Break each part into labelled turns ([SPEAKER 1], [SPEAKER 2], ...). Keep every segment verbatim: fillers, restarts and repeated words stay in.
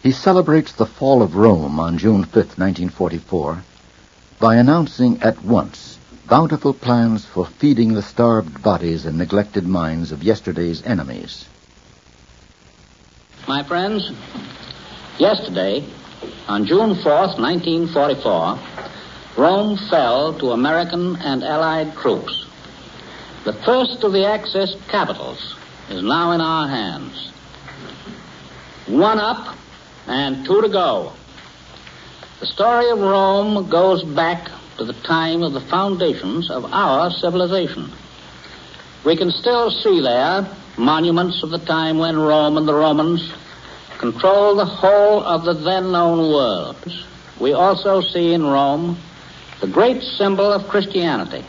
[SPEAKER 1] He celebrates the fall of Rome on June fifth, nineteen forty-four, by announcing at once bountiful plans for feeding the starved bodies and neglected minds of yesterday's enemies.
[SPEAKER 2] My friends, yesterday, on June fourth, nineteen forty-four, Rome fell to American and Allied troops. The first of the Axis capitals is now in our hands. One up and two to go. The story of Rome goes back to the time of the foundations of our civilization. We can still see there monuments of the time when Rome and the Romans controlled the whole of the then-known world. We also see in Rome the great symbol of Christianity.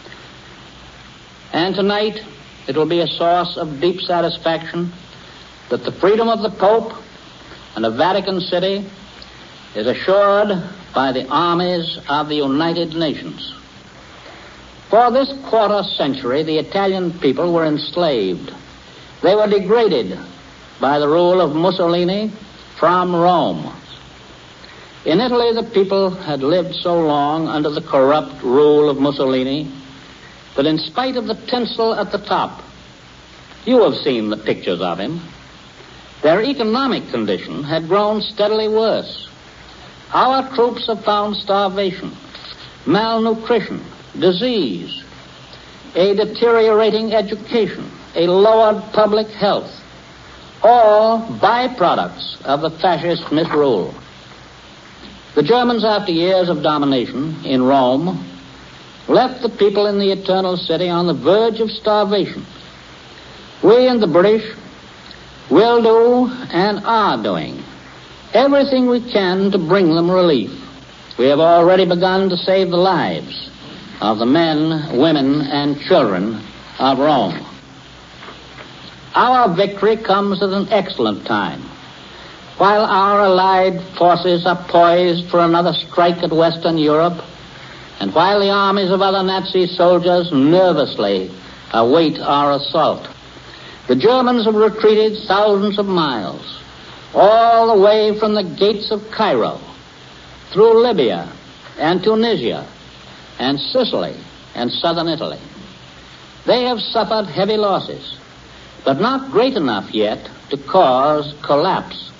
[SPEAKER 2] And tonight, it will be a source of deep satisfaction that the freedom of the Pope and of Vatican City is assured by the armies of the United Nations. For this quarter century, the Italian people were enslaved. They were degraded by the rule of Mussolini from Rome. In Italy, the people had lived so long under the corrupt rule of Mussolini that in spite of the tinsel at the top, you have seen the pictures of him, their economic condition had grown steadily worse. Our troops have found starvation, malnutrition, disease, a deteriorating education, a lowered public health, all byproducts of the fascist misrule. The Germans, after years of domination in Rome, left the people in the Eternal City on the verge of starvation. We and the British will do and are doing everything we can to bring them relief. We have already begun to save the lives of the men, women, and children of Rome. Our victory comes at an excellent time. While our allied forces are poised for another strike at Western Europe, and while the armies of other Nazi soldiers nervously await our assault, the Germans have retreated thousands of miles, all the way from the gates of Cairo, through Libya and Tunisia and Sicily and southern Italy. They have suffered heavy losses, but not great enough yet to cause collapse.